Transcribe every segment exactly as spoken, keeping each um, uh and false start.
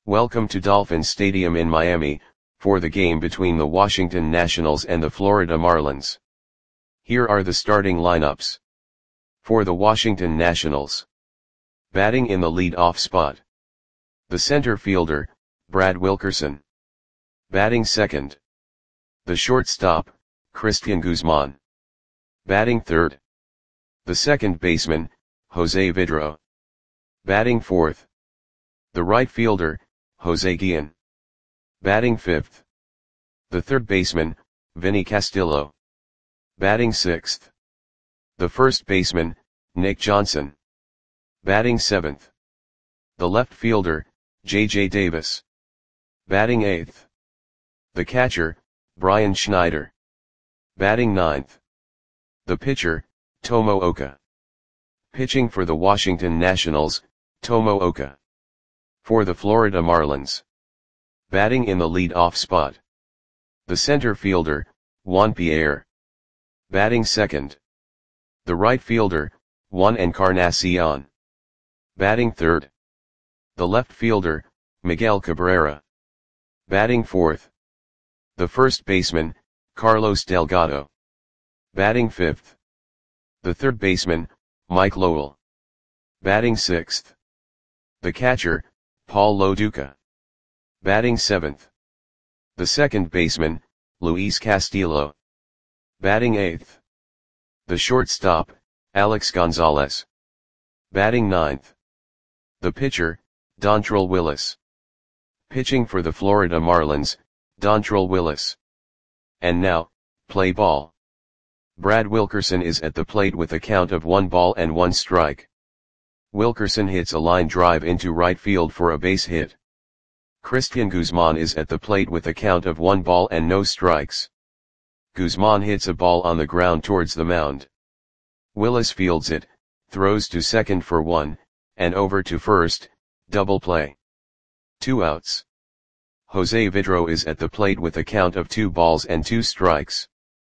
Welcome to Dolphins Stadium in Miami, for the game between the Washington Nationals and the Florida Marlins. Here are the starting lineups. For the Washington Nationals. Batting in the lead-off spot. The center fielder, Brad Wilkerson. Batting second. The shortstop, Cristian Guzman. Batting third. The second baseman, Jose Vidro. Batting fourth. The right fielder, Jose Guillen. Batting fifth. The third baseman, Vinny Castillo. Batting sixth. The first baseman, Nick Johnson. Batting seventh. The left fielder, J J Davis. Batting eighth. The catcher, Brian Schneider. Batting ninth. The pitcher, Tomo Oka. Pitching for the Washington Nationals, Tomo Oka. For the Florida Marlins. Batting in the lead-off spot. The center fielder, Juan Pierre. Batting second. The right fielder, Juan Encarnacion. Batting third. The left fielder, Miguel Cabrera. Batting fourth. The first baseman, Carlos Delgado. Batting fifth. The third baseman, Mike Lowell. Batting sixth. The catcher, Paul Lo Duca. Batting seventh. The second baseman, Luis Castillo. Batting eighth. The shortstop, Alex Gonzalez. Batting ninth. The pitcher, Dontrelle Willis. Pitching for the Florida Marlins, Dontrelle Willis. And now, play ball. Brad Wilkerson is at the plate with a count of one ball and one strike. Wilkerson hits a line drive into right field for a base hit. Cristian Guzman is at the plate with a count of one ball and no strikes. Guzman hits a ball on the ground towards the mound. Willis fields it, throws to second for one, and over to first, double play. Two outs. Jose Vidro is at the plate with a count of two balls and two strikes.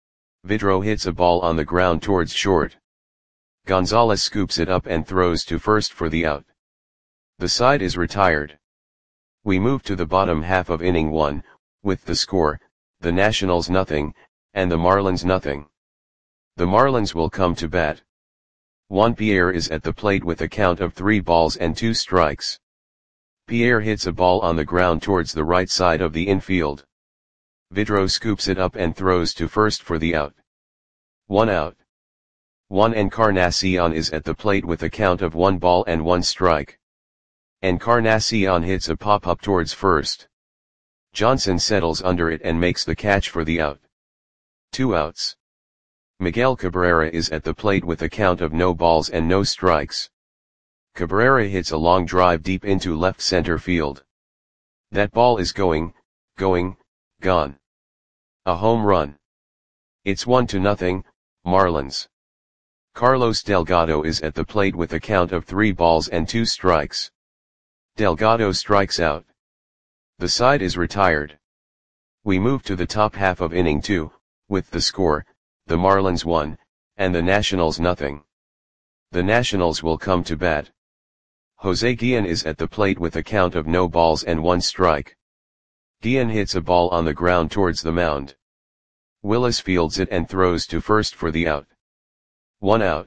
Vidro hits a ball on the ground towards short. Gonzalez scoops it up and throws to first for the out. The side is retired. We move to the bottom half of inning one, with the score, the Nationals nothing, and the Marlins nothing. The Marlins will come to bat. Juan Pierre is at the plate with a count of three balls and two strikes. Pierre hits a ball on the ground towards the right side of the infield. Vidro scoops it up and throws to first for the out. One out. Juan Encarnacion is at the plate with a count of one ball and one strike. Encarnacion hits a pop-up towards first. Johnson settles under it and makes the catch for the out. Two outs. Miguel Cabrera is at the plate with a count of no balls and no strikes. Cabrera hits a long drive deep into left center field. That ball is going, going, gone. A home run. It's one to nothing, Marlins. Carlos Delgado is at the plate with a count of three balls and two strikes. Delgado strikes out. The side is retired. We move to the top half of inning two, with the score, the Marlins one, and the Nationals nothing. The Nationals will come to bat. Jose Guillen is at the plate with a count of no balls and one strike. Guillen hits a ball on the ground towards the mound. Willis fields it and throws to first for the out. One out.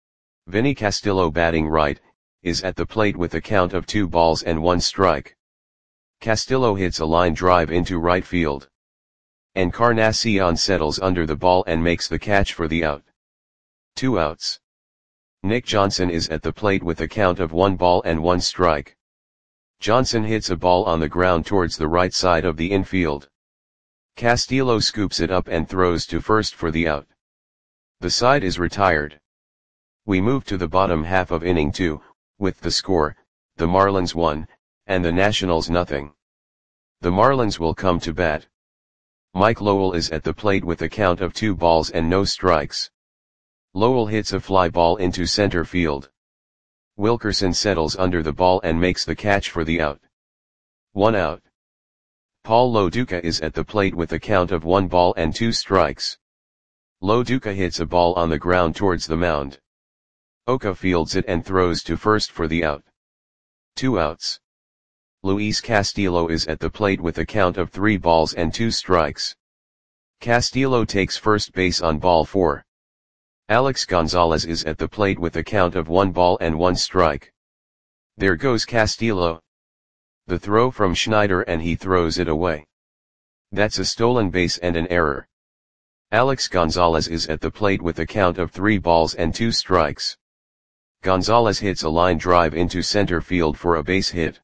Vinny Castillo, batting right, is at the plate with a count of two balls and one strike. Castillo hits a line drive into right field. Encarnacion settles under the ball and makes the catch for the out. Two outs. Nick Johnson is at the plate with a count of one ball and one strike. Johnson hits a ball on the ground towards the right side of the infield. Castillo scoops it up and throws to first for the out. The side is retired. We move to the bottom half of inning two, with the score, the Marlins one, and the Nationals nothing. The Marlins will come to bat. Mike Lowell is at the plate with a count of two balls and no strikes. Lowell hits a fly ball into center field. Wilkerson settles under the ball and makes the catch for the out. One out. Paul Lo Duca is at the plate with a count of one ball and two strikes. Lo Duca hits a ball on the ground towards the mound. Oka fields it and throws to first for the out. Two outs. Luis Castillo is at the plate with a count of three balls and two strikes. Castillo takes first base on ball four. Alex Gonzalez is at the plate with a count of one ball and one strike. There goes Castillo. The throw from Schneider and he throws it away. That's a stolen base and an error. Alex Gonzalez is at the plate with a count of three balls and two strikes. Gonzalez hits a line drive into center field for a base hit.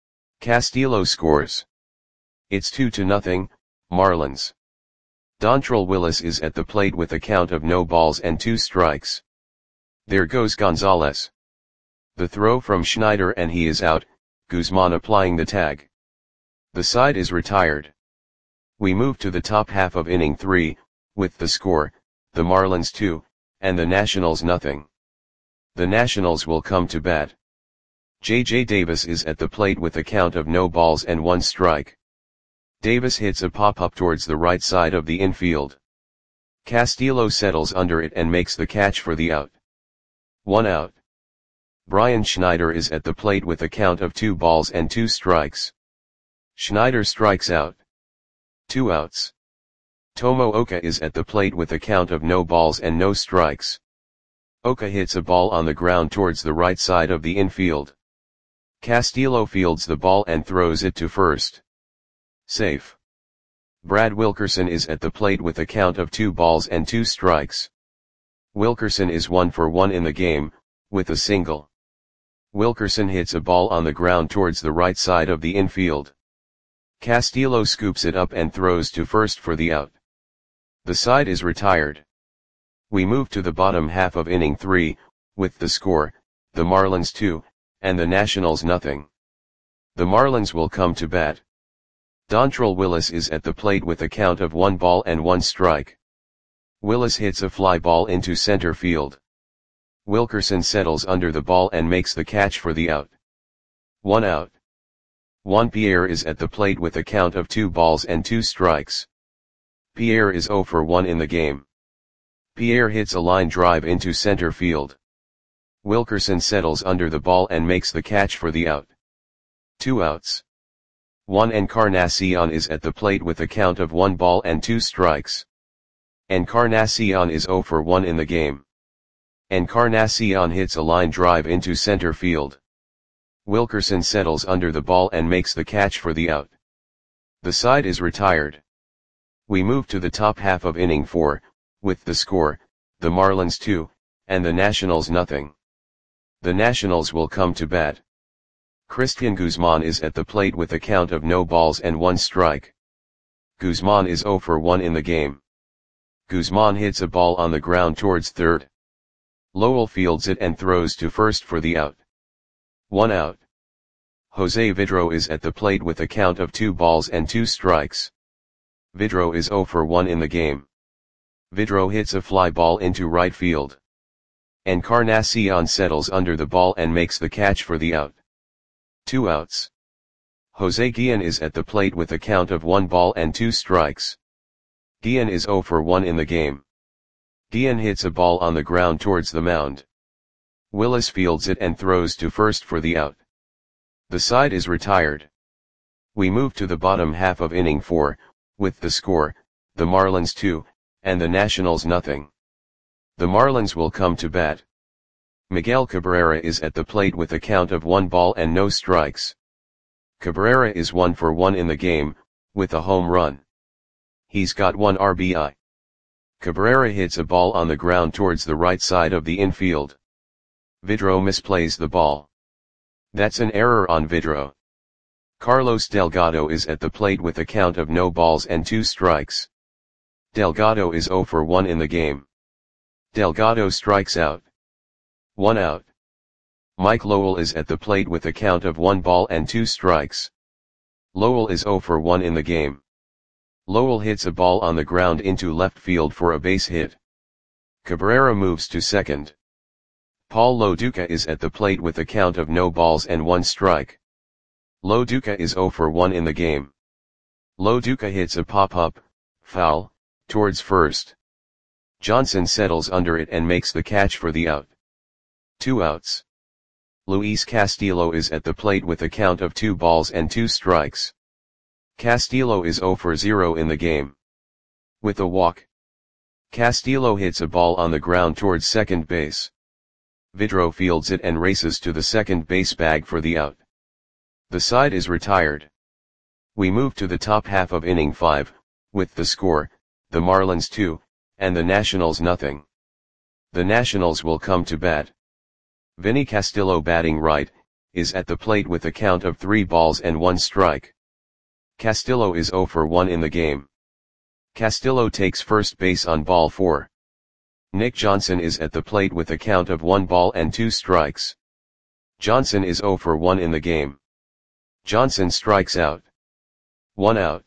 Castillo scores. It's two to nothing, Marlins. Dontrelle Willis is at the plate with a count of no balls and two strikes. There goes Gonzalez. The throw from Schneider and he is out, Guzman applying the tag. The side is retired. We move to the top half of inning three, with the score, the Marlins two, and the Nationals nothing. The Nationals will come to bat. J J Davis is at the plate with a count of no balls and one strike. Davis hits a pop-up towards the right side of the infield. Castillo settles under it and makes the catch for the out. One out. Brian Schneider is at the plate with a count of two balls and two strikes. Schneider strikes out. Two outs. Tomo Oka is at the plate with a count of no balls and no strikes. Oka hits a ball on the ground towards the right side of the infield. Castillo fields the ball and throws it to first. Safe. Brad Wilkerson is at the plate with a count of two balls and two strikes. Wilkerson is one for one in the game, with a single. Wilkerson hits a ball on the ground towards the right side of the infield. Castillo scoops it up and throws to first for the out. The side is retired. We move to the bottom half of inning three, with the score, the Marlins two, and the Nationals nothing. The Marlins will come to bat. Dontrelle Willis is at the plate with a count of one ball and one strike. Willis hits a fly ball into center field. Wilkerson settles under the ball and makes the catch for the out. One out. Juan Pierre is at the plate with a count of two balls and two strikes. Pierre is zero for one in the game. Pierre hits a line drive into center field. Wilkerson settles under the ball and makes the catch for the out. Two outs. Juan Encarnacion is at the plate with a count of one ball and two strikes. Encarnacion is zero for one in the game. Encarnacion hits a line drive into center field. Wilkerson settles under the ball and makes the catch for the out. The side is retired. We move to the top half of inning four, with the score, the Marlins two, and the Nationals nothing. The Nationals will come to bat. Christian Guzman is at the plate with a count of no balls and one strike. Guzman is zero for one in the game. Guzman hits a ball on the ground towards third. Lowell fields it and throws to first for the out. One out. Jose Vidro is at the plate with a count of two balls and two strikes. Vidro is zero for one in the game. Vidro hits a fly ball into right field. Encarnacion settles under the ball and makes the catch for the out. Two outs. Jose Guillen is at the plate with a count of one ball and two strikes. Guillen is zero for one in the game. Guillen hits a ball on the ground towards the mound. Willis fields it and throws to first for the out. The side is retired. We move to the bottom half of inning four, with the score, the Marlins two, and the Nationals nothing. The Marlins will come to bat. Miguel Cabrera is at the plate with a count of one ball and no strikes. Cabrera is one for one in the game, with a home run. He's got one R B I. Cabrera hits a ball on the ground towards the right side of the infield. Vidro misplays the ball. That's an error on Vidro. Carlos Delgado is at the plate with a count of no balls and two strikes. Delgado is zero for one in the game. Delgado strikes out. One out. Mike Lowell is at the plate with a count of one ball and two strikes. Lowell is zero for one in the game. Lowell hits a ball on the ground into left field for a base hit. Cabrera moves to second. Paul Loduca is at the plate with a count of no balls and one strike. Loduca is zero for one in the game. Loduca hits a pop-up, foul, towards first. Johnson settles under it and makes the catch for the out. Two outs. Luis Castillo is at the plate with a count of two balls and two strikes. Castillo is zero for zero in the game. With a walk, Castillo hits a ball on the ground towards second base. Vidro fields it and races to the second base bag for the out. The side is retired. We move to the top half of inning five, with the score, the Marlins two, and the Nationals nothing. The Nationals will come to bat. Vinny Castillo, batting right, is at the plate with a count of three balls and one strike. Castillo is zero for one in the game. Castillo takes first base on ball four. Nick Johnson is at the plate with a count of one ball and two strikes. Johnson is zero for one in the game. Johnson strikes out. One out.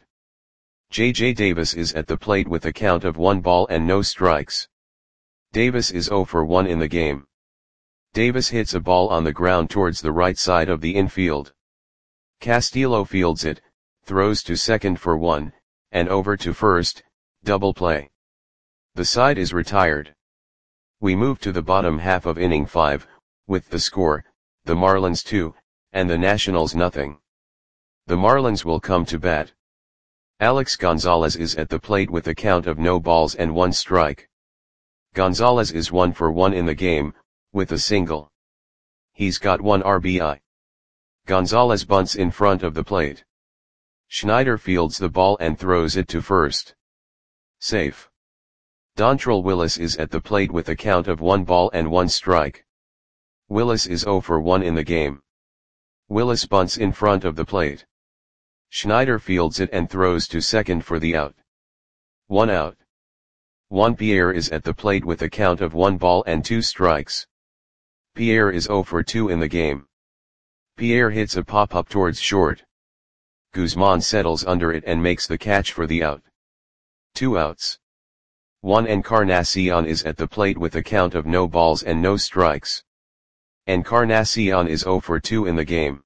J J Davis is at the plate with a count of one ball and no strikes. Davis is zero for one in the game. Davis hits a ball on the ground towards the right side of the infield. Castillo fields it, throws to second for one, and over to first, double play. The side is retired. We move to the bottom half of inning five, with the score, the Marlins two, and the Nationals nothing. The Marlins will come to bat. Alex Gonzalez is at the plate with a count of no balls and one strike. Gonzalez is one for one in the game, with a single. He's got one R B I. Gonzalez bunts in front of the plate. Schneider fields the ball and throws it to first. Safe. Dontrelle Willis is at the plate with a count of one ball and one strike. Willis is zero for one in the game. Willis bunts in front of the plate. Schneider fields it and throws to second for the out. One out. Juan Pierre is at the plate with a count of one ball and two strikes. Pierre is zero for two in the game. Pierre hits a pop-up towards short. Guzman settles under it and makes the catch for the out. Two outs. Juan Encarnacion is at the plate with a count of no balls and no strikes. Encarnacion is zero for two in the game.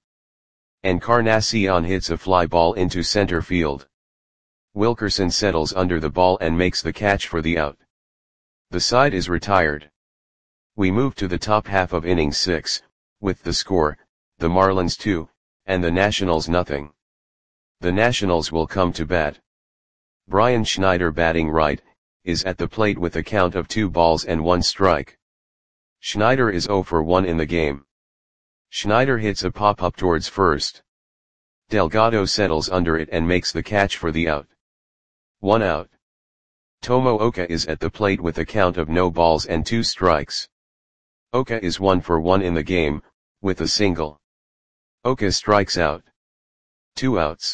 Encarnacion hits a fly ball into center field. Wilkerson settles under the ball and makes the catch for the out. The side is retired. We move to the top half of inning six, with the score, the Marlins two, and the Nationals nothing. The Nationals will come to bat. Brian Schneider, batting right, is at the plate with a count of two balls and one strike. Schneider is zero for one in the game. Schneider hits a pop-up towards first. Delgado settles under it and makes the catch for the out. One out. Tomo Oka is at the plate with a count of no balls and two strikes. Oka is one for one in the game, with a single. Oka strikes out. Two outs.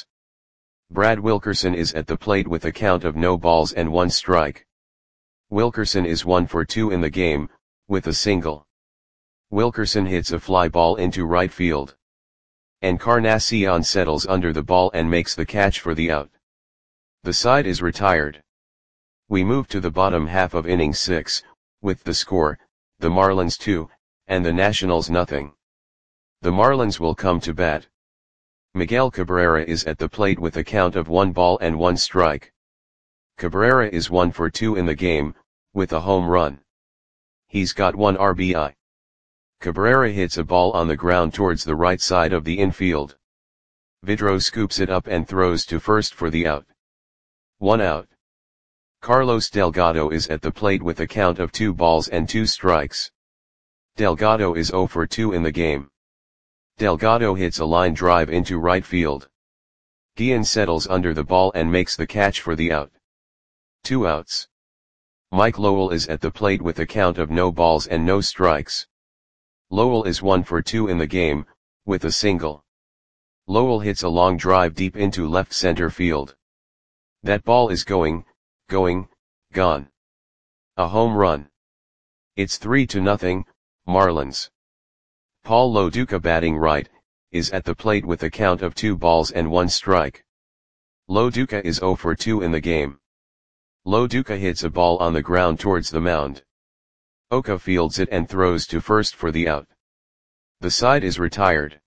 Brad Wilkerson is at the plate with a count of no balls and one strike. Wilkerson is one for two in the game, with a single. Wilkerson hits a fly ball into right field. Encarnacion settles under the ball and makes the catch for the out. The side is retired. We move to the bottom half of inning six, with the score, the Marlins two, and the Nationals nothing. The Marlins will come to bat. Miguel Cabrera is at the plate with a count of one ball and one strike. Cabrera is one for two in the game, with a home run. He's got one R B I. Cabrera hits a ball on the ground towards the right side of the infield. Vidro scoops it up and throws to first for the out. One out. Carlos Delgado is at the plate with a count of two balls and two strikes. Delgado is zero for two in the game. Delgado hits a line drive into right field. Guillen settles under the ball and makes the catch for the out. Two outs. Mike Lowell is at the plate with a count of no balls and no strikes. Lowell is one for two in the game, with a single. Lowell hits a long drive deep into left center field. That ball is going, going, gone. A home run. It's three to nothing, Marlins. Paul Lo Duca, batting right, is at the plate with a count of two balls and one strike. Lo Duca is zero for two in the game. Lo Duca hits a ball on the ground towards the mound. Oka fields it and throws to first for the out. The side is retired.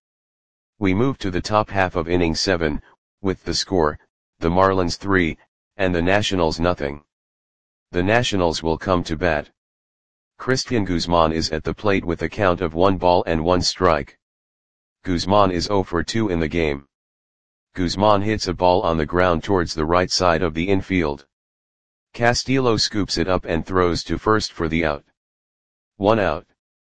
We move to the top half of inning seven, with the score, the Marlins three, and the Nationals nothing. The Nationals will come to bat. Christian Guzman is at the plate with a count of one ball and one strike. Guzman is zero for two in the game. Guzman hits a ball on the ground towards the right side of the infield. Castillo scoops it up and throws to first for the out. One out.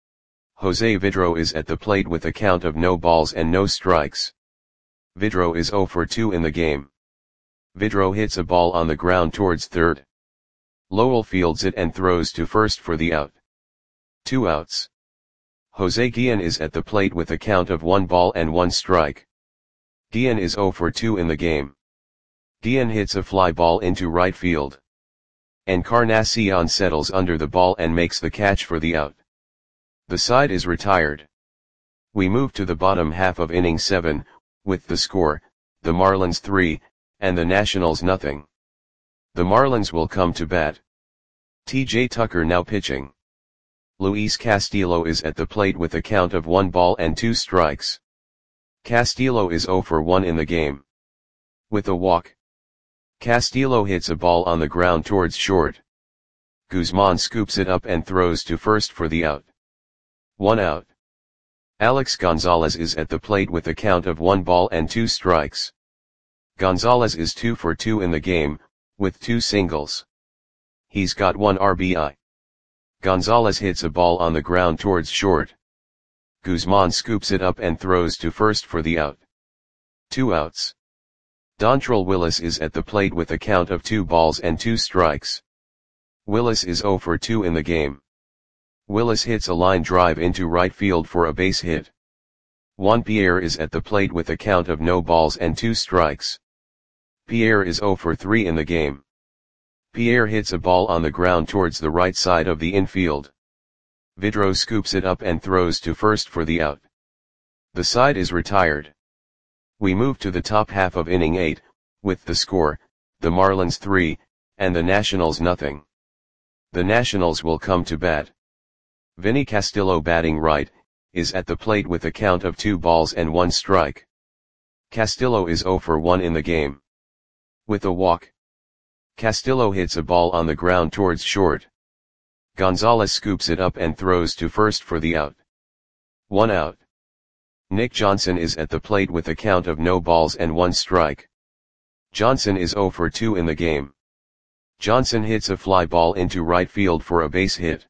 Jose Vidro is at the plate with a count of no balls and no strikes. Vidro is zero for two in the game. Vidro hits a ball on the ground towards third. Lowell fields it and throws to first for the out. Two outs. Jose Guillen is at the plate with a count of one ball and one strike. Guillen is zero for two in the game. Guillen hits a fly ball into right field. Encarnacion settles under the ball and makes the catch for the out. The side is retired. We move to the bottom half of inning seven, with the score, the Marlins three, and the Nationals nothing. The Marlins will come to bat. T J Tucker now pitching. Luis Castillo is at the plate with a count of one ball and two strikes. Castillo is zero for one in the game. With a walk. Castillo hits a ball on the ground towards short. Guzman scoops it up and throws to first for the out. One out. Alex Gonzalez is at the plate with a count of one ball and two strikes. Gonzalez is two for two in the game, with two singles. He's got one R B I. Gonzalez hits a ball on the ground towards short. Guzman scoops it up and throws to first for the out. Two outs. Dontrelle Willis is at the plate with a count of two balls and two strikes. Willis is zero for two in the game. Willis hits a line drive into right field for a base hit. Juan Pierre is at the plate with a count of no balls and two strikes. Pierre is zero for three in the game. Pierre hits a ball on the ground towards the right side of the infield. Vidro scoops it up and throws to first for the out. The side is retired. We move to the top half of inning eight, with the score, the Marlins three, and the Nationals nothing. The Nationals will come to bat. Vinny Castillo batting right, is at the plate with a count of two balls and one strike. Castillo is zero for one in the game. With a walk. Castillo hits a ball on the ground towards short. Gonzalez scoops it up and throws to first for the out. One out. Nick Johnson is at the plate with a count of no balls and one strike. Johnson is zero for two in the game. Johnson hits a fly ball into right field for a base hit.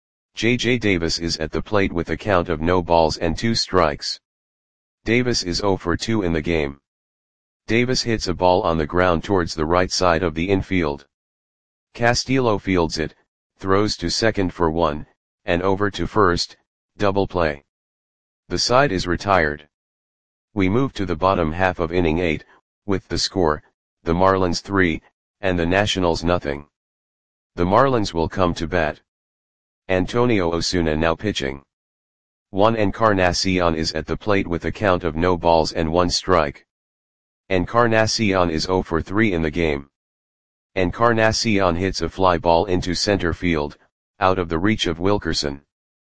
J J Davis is at the plate with a count of no balls and two strikes. Davis is zero for two in the game. Davis hits a ball on the ground towards the right side of the infield. Castillo fields it, throws to second for one, and over to first, double play. The side is retired. We move to the bottom half of inning eight, with the score, the Marlins three, and the Nationals nothing. The Marlins will come to bat. Antonio Osuna now pitching. Juan Encarnacion is at the plate with a count of no balls and one strike. Encarnacion is zero for three in the game. Encarnacion hits a fly ball into center field, out of the reach of Wilkerson.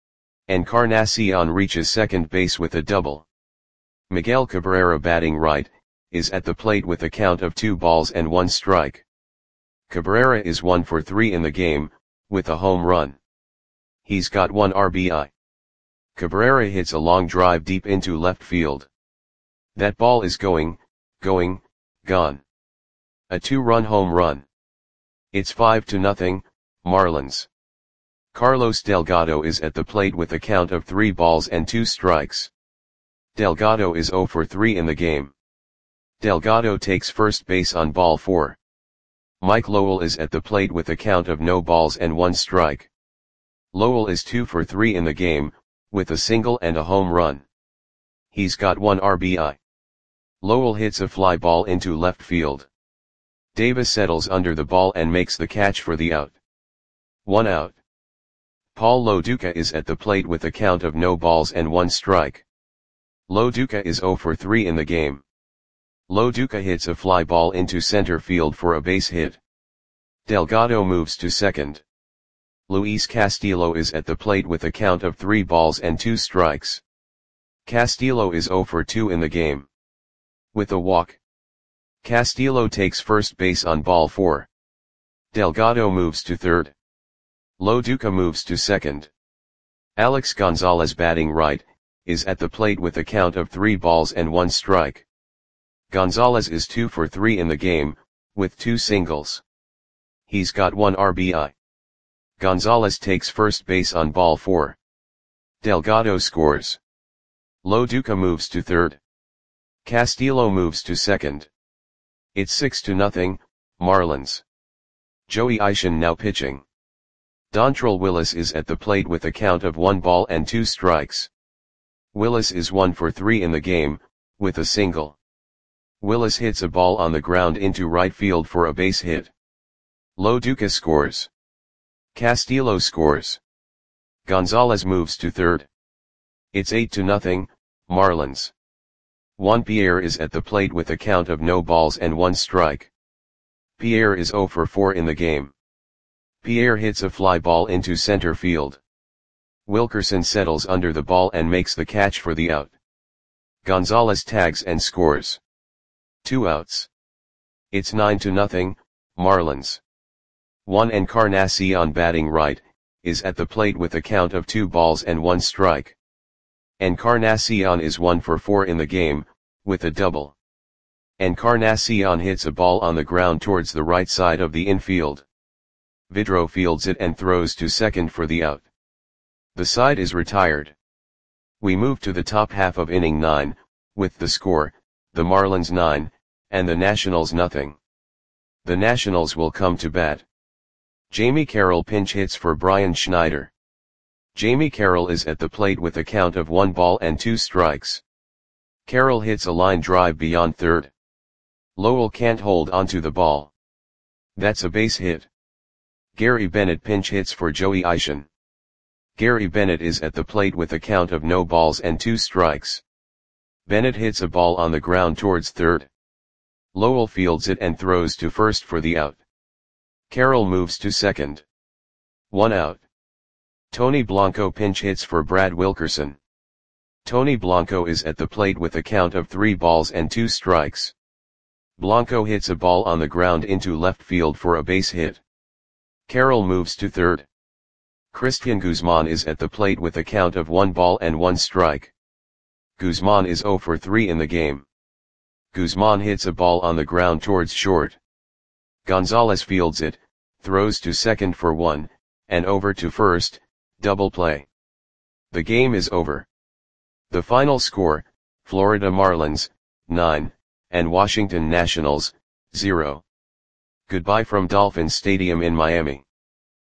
Encarnacion reaches second base with a double. Miguel Cabrera batting right, is at the plate with a count of two balls and one strike. Cabrera is one for three in the game, with a home run. He's got one R B I. Cabrera hits a long drive deep into left field. That ball is going, going, gone. A two-run home run. It's five to nothing, Marlins. Carlos Delgado is at the plate with a count of three balls and two strikes. Delgado is zero for three in the game. Delgado takes first base on ball four. Mike Lowell is at the plate with a count of no balls and one strike. Lowell is two for three in the game, with a single and a home run. He's got one R B I. Lowell hits a fly ball into left field. Davis settles under the ball and makes the catch for the out. One out. Paul Lo Duca is at the plate with a count of no balls and one strike. Lo Duca is zero for three in the game. Lo Duca hits a fly ball into center field for a base hit. Delgado moves to second. Luis Castillo is at the plate with a count of three balls and two strikes. Castillo is zero for two in the game. With a walk. Castillo takes first base on ball four. Delgado moves to third. Lo Duca moves to second. Alex Gonzalez batting right, is at the plate with a count of three balls and one strike. Gonzalez is two for three in the game, with two singles. He's got one R B I. Gonzalez takes first base on ball four. Delgado scores. Lo Duca moves to third. Castillo moves to second. It's six to nothing, Marlins. Joey Ishan now pitching. Dontrelle Willis is at the plate with a count of one ball and two strikes. Willis is one for three in the game, with a single. Willis hits a ball on the ground into right field for a base hit. Lo Duca scores. Castillo scores. Gonzalez moves to third. It's eight to nothing, Marlins. Juan Pierre is at the plate with a count of no balls and one strike. Pierre is zero for four in the game. Pierre hits a fly ball into center field. Wilkerson settles under the ball and makes the catch for the out. Gonzalez tags and scores. Two outs. It's nine to nothing, Marlins. Juan Encarnacion batting right, is at the plate with a count of two balls and one strike. Encarnacion is one for four in the game, with a double. Encarnacion hits a ball on the ground towards the right side of the infield. Vidro fields it and throws to second for the out. The side is retired. We move to the top half of inning nine, with the score, the Marlins nine, and the Nationals nothing. The Nationals will come to bat. Jamie Carroll pinch hits for Brian Schneider. Jamie Carroll is at the plate with a count of one ball and two strikes. Carroll hits a line drive beyond third. Lowell can't hold onto the ball. That's a base hit. Gary Bennett pinch hits for Joey Ishan. Gary Bennett is at the plate with a count of no balls and two strikes. Bennett hits a ball on the ground towards third. Lowell fields it and throws to first for the out. Carroll moves to second. One out. Tony Blanco pinch hits for Brad Wilkerson. Tony Blanco is at the plate with a count of three balls and two strikes. Blanco hits a ball on the ground into left field for a base hit. Carroll moves to third. Christian Guzman is at the plate with a count of one ball and one strike. Guzman is zero for three in the game. Guzman hits a ball on the ground towards short. Gonzalez fields it, throws to second for one, and over to first, double play. The game is over. The final score, Florida Marlins, nine, and Washington Nationals, zero. Goodbye from Dolphin Stadium in Miami.